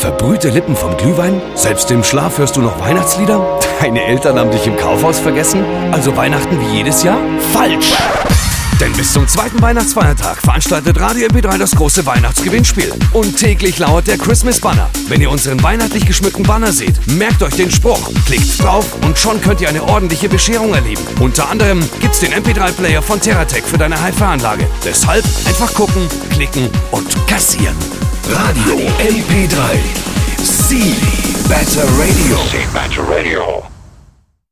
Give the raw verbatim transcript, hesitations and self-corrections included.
Verbrühte Lippen vom Glühwein? Selbst im Schlaf hörst du noch Weihnachtslieder? Deine Eltern haben dich im Kaufhaus vergessen? Also Weihnachten wie jedes Jahr? Falsch! Denn bis zum zweiten Weihnachtsfeiertag veranstaltet Radio M P drei das große Weihnachtsgewinnspiel. Und täglich lauert der Christmas Banner. Wenn ihr unseren weihnachtlich geschmückten Banner seht, merkt euch den Spruch, klickt drauf und schon könnt ihr eine ordentliche Bescherung erleben. Unter anderem gibt's den M P drei Player von TerraTech für deine Hi-Fi-Anlage. Deshalb einfach gucken, klicken und kassieren. Radio M P drei. See Better Radio. See Better Radio.